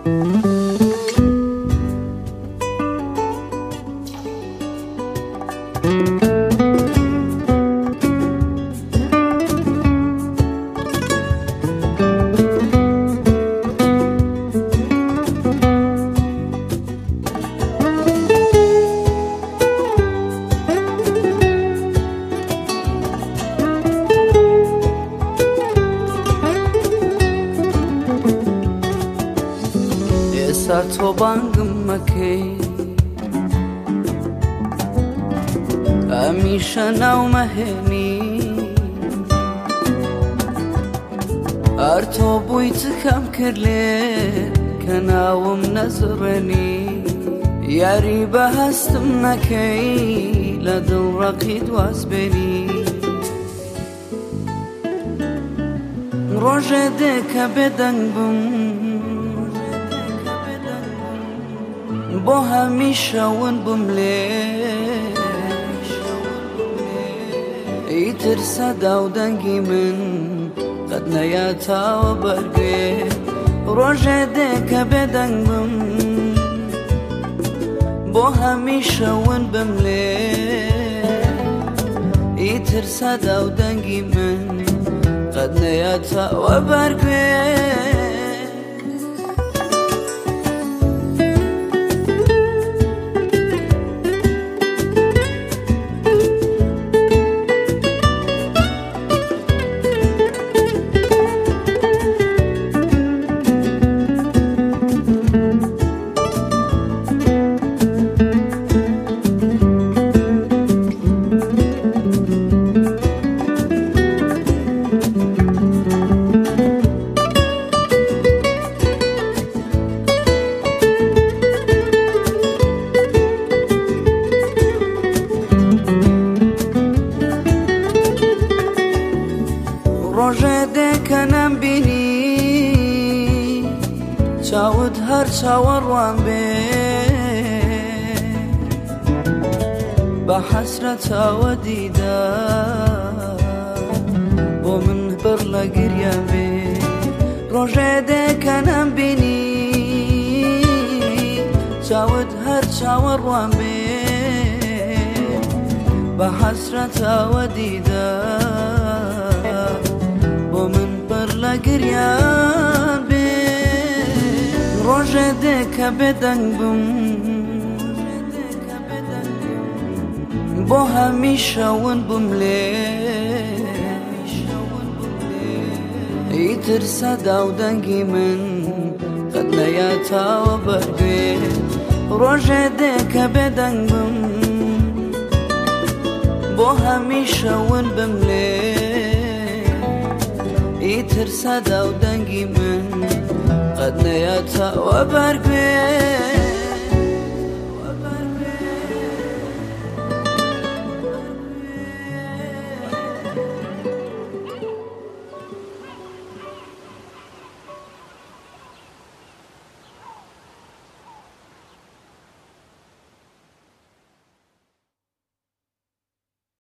تو بانگم مکی همیشه نو مهنی ار تو بویت کم کرلی کناوم نظرنی یاری به هستم نکی لدل رقید واز بینی روژه ده که بدنگ بم بو همیشه ون بملیش ایترسا داو دنگی من قد نیاتا و برگی روژه ده که بدنگ بم بو همیشه ون بملیش ایترسا داو دنگی من قد نیاتا و برگی روژه ده کنم بینی چاود هر چاوروان بی با حسرت و دیدار با من بر لگریم بی روژه ده کنم بینی چاود هر چاوروان بی با حسرت و دیدار با من بر لگریان بی روژه ده که بدنگ بم با همیشه ون بملیش ایترسا داو دنگی من قد نیاتا و برگی روژه ده که بدنگ بم با همیشه ون بملیش ایترسا داو دنگی من قد نیاتا و برگی